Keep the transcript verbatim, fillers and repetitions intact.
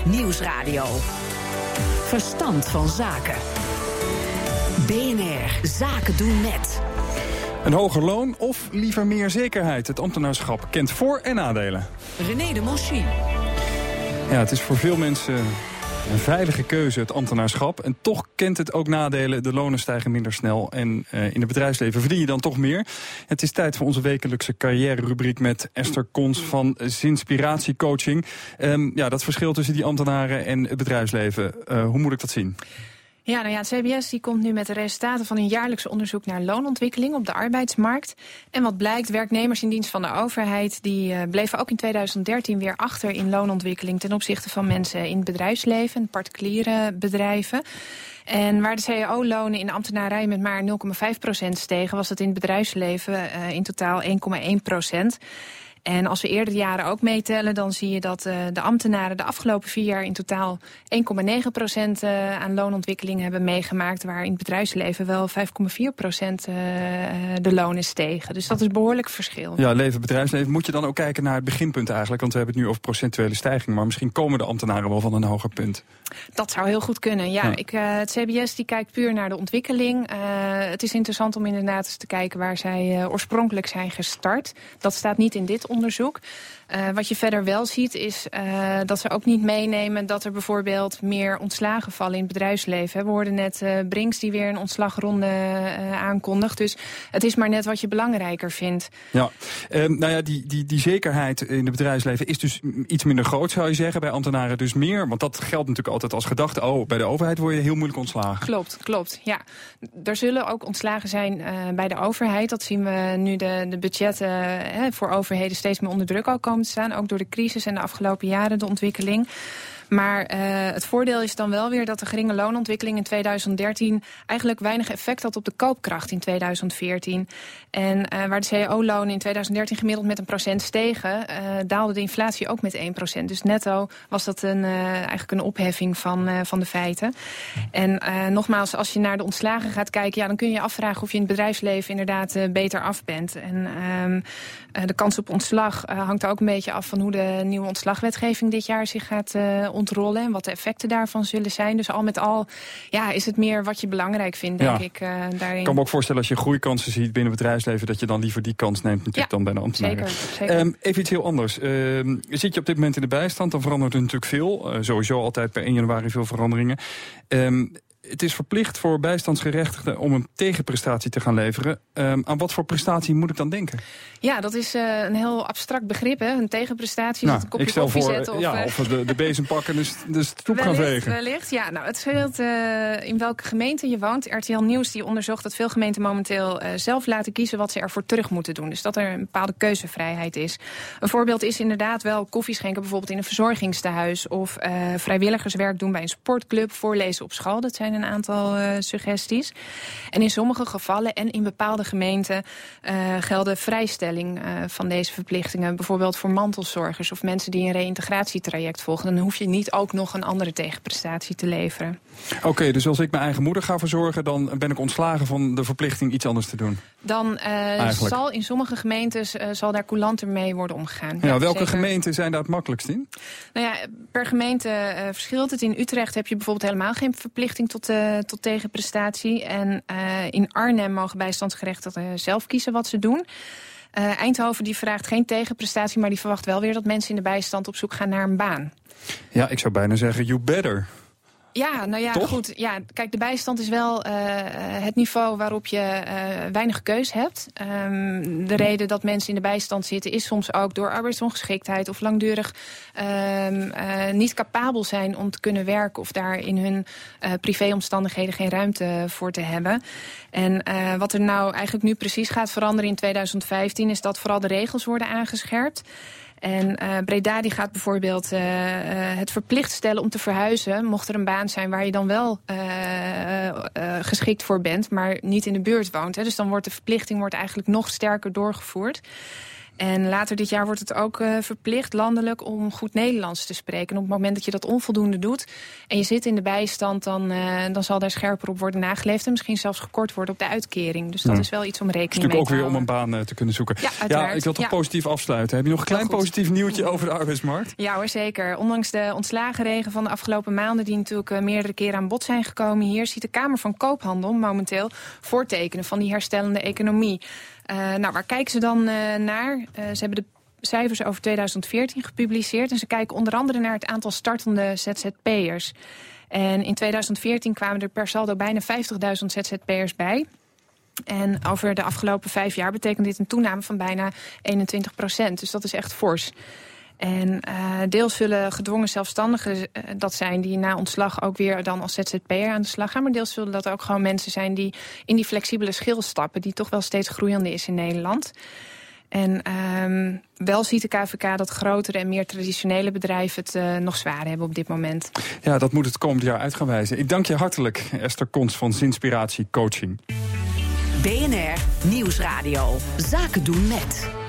Nieuwsradio. Verstand van zaken. B N R Zaken doen met. Een hoger loon of liever meer zekerheid? Het ambtenaarschap kent voor- en nadelen. René de Monchy. Ja, het is voor veel mensen een veilige keuze, het ambtenaarschap. En toch kent het ook nadelen. De lonen stijgen minder snel. En uh, in het bedrijfsleven verdien je dan toch meer. Het is tijd voor onze wekelijkse carrière-rubriek met Esther Kons van Zinspiratie Coaching. Um, ja, dat verschil tussen die ambtenaren en het bedrijfsleven. Uh, hoe moet ik dat zien? Ja, nou ja, het C B S die komt nu met de resultaten van een jaarlijks onderzoek naar loonontwikkeling op de arbeidsmarkt. En wat blijkt, werknemers in dienst van de overheid die uh, bleven ook in tweeduizend dertien weer achter in loonontwikkeling ten opzichte van mensen in het bedrijfsleven en particuliere bedrijven. En waar de C A O-lonen in de ambtenarij met maar nul komma vijf procent stegen, was het in het bedrijfsleven uh, in totaal één komma één procent. En als we eerdere jaren ook meetellen, dan zie je dat uh, de ambtenaren de afgelopen vier jaar in totaal één komma negen procent uh, aan loonontwikkeling hebben meegemaakt, waar in het bedrijfsleven wel vijf komma vier procent uh, de lonen stegen. Dus dat is een behoorlijk verschil. Ja, leven, bedrijfsleven. Moet je dan ook kijken naar het beginpunt eigenlijk? Want we hebben het nu over procentuele stijging, maar misschien komen de ambtenaren wel van een hoger punt. Dat zou heel goed kunnen, ja. ja. Ik, uh, het C B S die kijkt puur naar de ontwikkeling. Uh, het is interessant om inderdaad eens te kijken waar zij uh, oorspronkelijk zijn gestart. Dat staat niet in dit onderzoek. onderzoek. Uh, wat je verder wel ziet is uh, dat ze ook niet meenemen dat er bijvoorbeeld meer ontslagen vallen in het bedrijfsleven. We hoorden net uh, Brinks die weer een ontslagronde uh, aankondigt. Dus het is maar net wat je belangrijker vindt. Ja, uh, nou ja, die, die, die zekerheid in het bedrijfsleven is dus iets minder groot, zou je zeggen. Bij ambtenaren dus meer. Want dat geldt natuurlijk altijd als gedachte. Oh, bij de overheid word je heel moeilijk ontslagen. Klopt, klopt. Ja. Er zullen ook ontslagen zijn uh, bij de overheid. Dat zien we nu de, de budgetten uh, voor overheden steeds meer onder druk ook komen te staan. Ook door de crisis en de afgelopen jaren, de ontwikkeling. Maar uh, het voordeel is dan wel weer dat de geringe loonontwikkeling in tweeduizend dertien eigenlijk weinig effect had op de koopkracht in tweeduizend veertien. En uh, waar de C A O-lonen in tweeduizend dertien gemiddeld met een procent stegen, uh, daalde de inflatie ook met één procent. Dus netto was dat een, uh, eigenlijk een opheffing van, uh, van de feiten. En uh, nogmaals, als je naar de ontslagen gaat kijken, ja, dan kun je je afvragen of je in het bedrijfsleven inderdaad uh, beter af bent. En uh, uh, de kans op ontslag uh, hangt er ook een beetje af van hoe de nieuwe ontslagwetgeving dit jaar zich gaat uh, ontrollen en wat de effecten daarvan zullen zijn. Dus al met al ja, is het meer wat je belangrijk vindt, denk ja. ik. Uh, daarin. Ik kan me ook voorstellen als je groeikansen ziet binnen het bedrijfsleven, dat je dan liever die kans neemt natuurlijk ja, dan bij de ambtenaren. Zeker, zeker. Um, even iets heel anders. Uh, zit je op dit moment in de bijstand, dan verandert er natuurlijk veel. Uh, sowieso altijd per één januari veel veranderingen. Um, Het is verplicht voor bijstandsgerechtigden om een tegenprestatie te gaan leveren. Um, aan wat voor prestatie moet ik dan denken? Ja, dat is uh, een heel abstract begrip, hè? Een tegenprestatie, nou, een kopje ik stel koffie voor, zetten. Of, ja, of de, de bezem pakken, dus de stoep gaan vegen. Wellicht, ja. Nou, het scheelt uh, in welke gemeente je woont. R T L Nieuws die onderzocht dat veel gemeenten momenteel uh, zelf laten kiezen wat ze ervoor terug moeten doen. Dus dat er een bepaalde keuzevrijheid is. Een voorbeeld is inderdaad wel koffie schenken, bijvoorbeeld in een verzorgingstehuis. Of uh, vrijwilligerswerk doen bij een sportclub, voorlezen op school. Dat zijn een aantal uh, suggesties. En in sommige gevallen en in bepaalde gemeenten uh, gelden vrijstelling uh, van deze verplichtingen. Bijvoorbeeld voor mantelzorgers of mensen die een reïntegratietraject volgen. Dan hoef je niet ook nog een andere tegenprestatie te leveren. Oké, okay, dus als ik mijn eigen moeder ga verzorgen, dan ben ik ontslagen van de verplichting iets anders te doen? Dan uh, zal in sommige gemeentes uh, zal daar coulanter mee worden omgegaan. Ja, ja, welke zeker. gemeenten zijn daar het makkelijkst in? Nou ja, per gemeente uh, verschilt het. In Utrecht heb je bijvoorbeeld helemaal geen verplichting tot, uh, tot tegenprestatie. En uh, in Arnhem mogen bijstandsgerechtigden zelf kiezen wat ze doen. Uh, Eindhoven die vraagt geen tegenprestatie, maar die verwacht wel weer dat mensen in de bijstand op zoek gaan naar een baan. Ja, ik zou bijna zeggen, you better. Ja, nou ja, Toch? goed. Ja, kijk, de bijstand is wel uh, het niveau waarop je uh, weinig keus hebt. Um, de reden dat mensen in de bijstand zitten is soms ook door arbeidsongeschiktheid of langdurig um, uh, niet capabel zijn om te kunnen werken of daar in hun uh, privéomstandigheden geen ruimte voor te hebben. En uh, wat er nou eigenlijk nu precies gaat veranderen in tweeduizend vijftien is dat vooral de regels worden aangescherpt. En uh, Breda die gaat bijvoorbeeld uh, uh, het verplicht stellen om te verhuizen, mocht er een baan zijn waar je dan wel uh, uh, geschikt voor bent, maar niet in de buurt woont. Hè. Dus dan wordt de verplichting wordt eigenlijk nog sterker doorgevoerd. En later dit jaar wordt het ook uh, verplicht landelijk om goed Nederlands te spreken. En op het moment dat je dat onvoldoende doet en je zit in de bijstand, dan, uh, dan zal daar scherper op worden nageleefd en misschien zelfs gekort worden op de uitkering. Dus dat hmm. is wel iets om rekening mee te houden. Natuurlijk ook weer om een baan uh, te kunnen zoeken. Ja, uiteraard. Ja, ik wil toch ja. positief afsluiten. Heb je nog een klein positief nieuwtje over de arbeidsmarkt? Ja hoor, zeker. Ondanks de ontslagenregen van de afgelopen maanden, die natuurlijk uh, meerdere keren aan bod zijn gekomen hier, ziet de Kamer van Koophandel momenteel voortekenen van die herstellende economie. Uh, nou, waar kijken ze dan uh, naar? Uh, ze hebben de cijfers over tweeduizend veertien gepubliceerd en ze kijken onder andere naar het aantal startende Z Z P'ers. En in tweeduizend veertien kwamen er per saldo bijna vijftigduizend Z Z P'ers bij. En over de afgelopen vijf jaar betekent dit een toename van bijna eenentwintig procent. Dus dat is echt fors. En uh, deels zullen gedwongen zelfstandigen uh, dat zijn die na ontslag ook weer dan als Z Z P'er aan de slag gaan. Maar deels zullen dat ook gewoon mensen zijn die in die flexibele schil stappen, die toch wel steeds groeiende is in Nederland. En um, wel ziet de K V K dat grotere en meer traditionele bedrijven het uh, nog zwaar hebben op dit moment. Ja, dat moet het komend jaar uit gaan wijzen. Ik dank je hartelijk, Esther Kons van Zinspiratie Coaching. B N R Nieuwsradio. Zaken doen met...